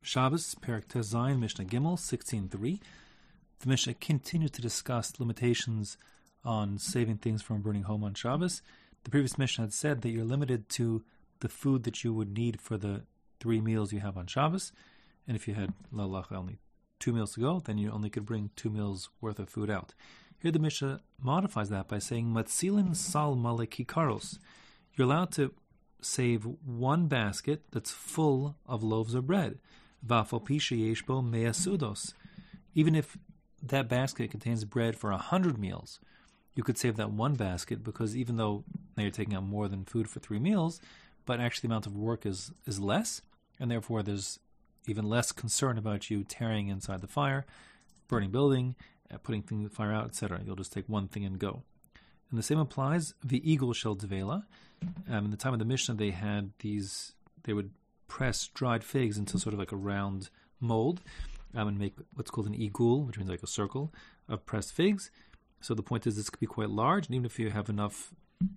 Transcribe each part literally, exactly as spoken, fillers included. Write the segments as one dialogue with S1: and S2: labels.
S1: Shabbos, Perek Tes Zayin, Mishnah Gimel, sixteen three. The Mishnah continues to discuss limitations on saving things from burning home on Shabbos. The previous Mishnah had said that you're limited to the food that you would need for the three meals you have on Shabbos. And if you had, lalach, only two meals to go, then you only could bring two meals worth of food out. Here the Mishnah modifies that by saying, Matzilin sal malekikaros. You're allowed to save one basket that's full of loaves of bread. Vafal pisha yeshbo mea sudos. Even if that basket contains bread for a hundred meals, you could save that one basket, because even though now you're taking out more than food for three meals, but actually the amount of work is, is less, and therefore there's even less concern about you tearing inside the fire, burning building, uh, putting things in the fire out, et cetera. You'll just take one thing and go. And the same applies, the eagle shel devela. Um, in the time of the Mishnah, they had these, they would press dried figs into sort of like a round mold um, and make what's called an igul, which means like a circle of pressed figs. So the point is this could be quite large, and even if you have enough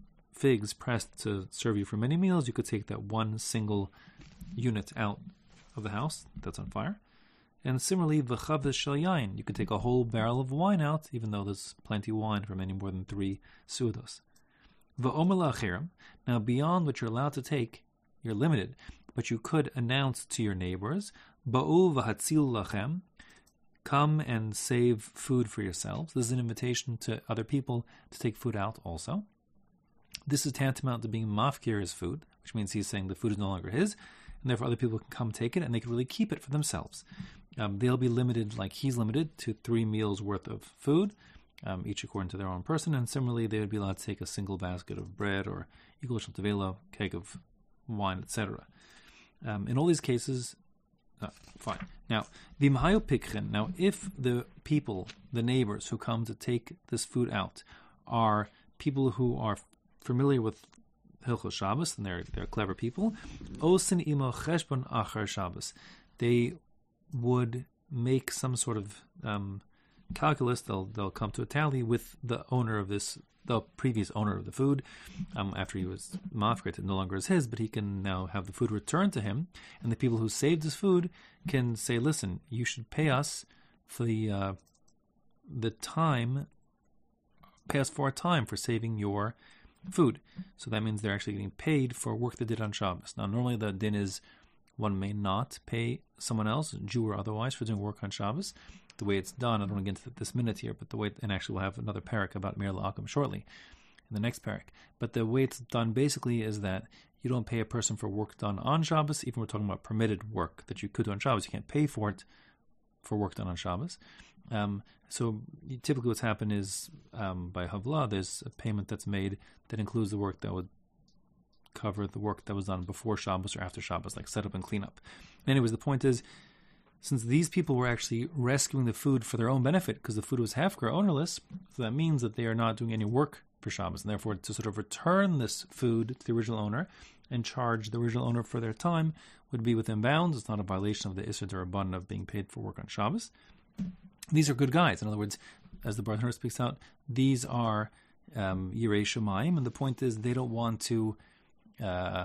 S1: figs pressed to serve you for many meals, you could take that one single unit out of the house that's on fire. And similarly, v'chavez shel yain, you could take a whole barrel of wine out, even though there's plenty of wine for many more than three sudos. V'omer la'achirim, now beyond what you're allowed to take, you're limited, but you could announce to your neighbors, ba'u v'hatzil lachem, come and save food for yourselves. This is an invitation to other people to take food out also. This is tantamount to being mafkir his food, which means he's saying the food is no longer his, and therefore other people can come take it, and they can really keep it for themselves. Um, they'll be limited, like he's limited, to three meals worth of food, um, each according to their own person, and similarly they would be allowed to take a single basket of bread or equal shel tevela, keg of wine, et cetera. Um, in all these cases, uh, fine. Now, v'imhayu pikchen. Now, if the people, the neighbors who come to take this food out, are people who are familiar with Hilchos Shabbos, and they're they're clever people, osin imo cheshbon achar Shabbos, they would make some sort of um, calculus. They'll they'll come to a tally with the owner of this, the previous owner of the food, um, after he was mafkir, it no longer is his, but he can now have the food returned to him, and the people who saved his food can say, listen, you should pay us for the uh, the time, pay us for our time for saving your food. So that means they're actually getting paid for work they did on Shabbos. Now, normally the din is one may not pay someone else, Jew or otherwise, for doing work on Shabbos. The way it's done, I don't want to get into this minute here, but the way, and actually we'll have another parak about Mir La'akim shortly, in the next parak. But the way it's done basically is that you don't pay a person for work done on Shabbos, even we're talking about permitted work that you could do on Shabbos. You can't pay for it for work done on Shabbos. Um, so typically what's happened is, um, by Havlah, there's a payment that's made that includes the work that would cover the work that was done before Shabbos or after Shabbos, like setup and cleanup. Anyways, the point is, since these people were actually rescuing the food for their own benefit, because the food was hefker, ownerless, so that means that they are not doing any work for Shabbos, and therefore to sort of return this food to the original owner and charge the original owner for their time would be within bounds. It's not a violation of the Isser D'Rabbanan of being paid for work on Shabbos. These are good guys. In other words, as the Bartenura speaks out, these are um, Yirei Shamayim, and the point is they don't want to uh,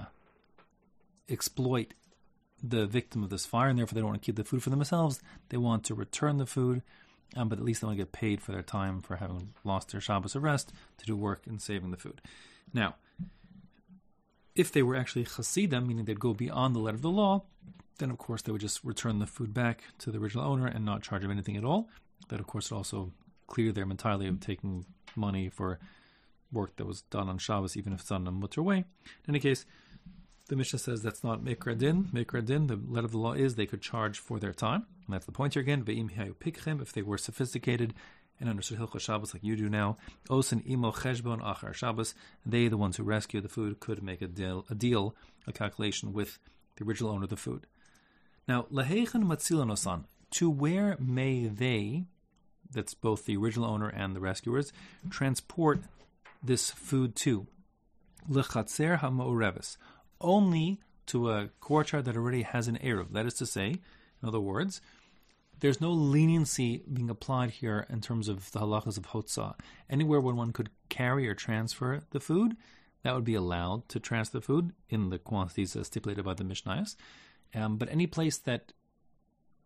S1: exploit the victim of this fire, and therefore they don't want to keep the food for themselves. They want to return the food, um, but at least they want to get paid for their time for having lost their Shabbos rest to do work in saving the food. Now, if they were actually Chasidim, meaning they'd go beyond the letter of the law, then of course they would just return the food back to the original owner and not charge him anything at all. That of course would also clear them entirely of taking money for work that was done on Shabbos, even if it's done in a mutter way. In any case, the Mishnah says that's not Mikra Din. Mikra Din, the letter of the law is they could charge for their time. And that's the point here again. Ve'im hihayu pikchem, if they were sophisticated and understood Hilchos Shabbos like you do now, Osin imo cheshbon achar Shabbos, they, the ones who rescue the food, could make a deal, a deal, a calculation with the original owner of the food. Now, laheichen matzilan osan, to where may they, that's both the original owner and the rescuers, transport this food to? Lechatzer ha'ma'ureves, only to a courtyard that already has an eruv. That is to say, in other words, there's no leniency being applied here in terms of the halachas of hotzah. Anywhere where one could carry or transfer the food, that would be allowed to transfer the food in the quantities as stipulated by the Mishnayos. Um, but any place that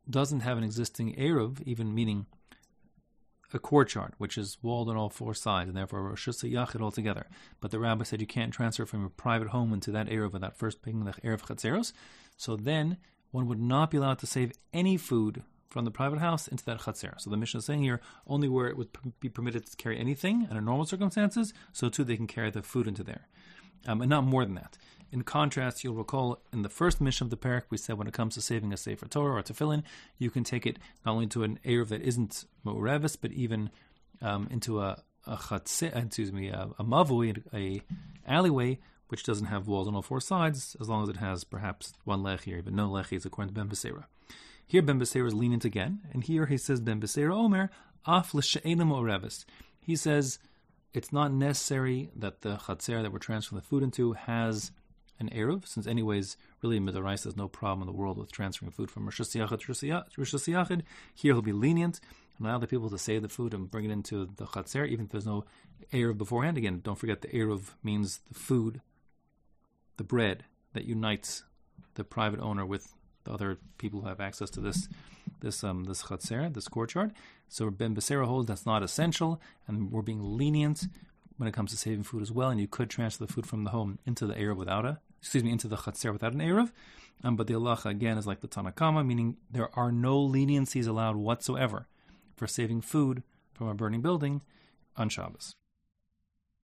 S1: doesn't have an existing Eruv, even meaning a courtyard, which is walled on all four sides, and therefore Rosh Yachid altogether. But the rabbi said you can't transfer from your private home into that Eruv without first paying the Eruv Chatzeros. So then one would not be allowed to save any food from the private house into that Chatzer. So the Mishnah is saying here, only where it would be permitted to carry anything under normal circumstances, so too they can carry the food into there. Um, and not more than that. In contrast, you'll recall in the first Mishnah of the parak, we said when it comes to saving a Sefer Torah or tefillin, you can take it not only to an Eruv that isn't Mu'revis, but even um, into a, a Chatzer, excuse me, a, a Mavui, a alleyway, which doesn't have walls on all four sides, as long as it has perhaps one lechi or even no lechis, according to Ben Beseira. Here Ben Beseira is lenient again, and here he says Ben Beseira Omer, Af l'she'ena Mu'revis. He says it's not necessary that the Chatzer that we're transferring the food into has an Eruv, since anyways, really in Midoraisa there's no problem in the world with transferring food from Rosh Yachid to Rosh Yachid. Here he'll be lenient, and allow the people to save the food and bring it into the Chatzer, even if there's no Eruv beforehand. Again, don't forget the Eruv means the food, the bread that unites the private owner with the other people who have access to this this um this Chatzer, this courtyard. So Ben Beseira holds that's not essential, and we're being lenient when it comes to saving food as well, and you could transfer the food from the home into the Eruv without a, excuse me, into the Chatzer without an Eruv. Um, but the halacha, again, is like the Tanakama, meaning there are no leniencies allowed whatsoever for saving food from a burning building on Shabbos.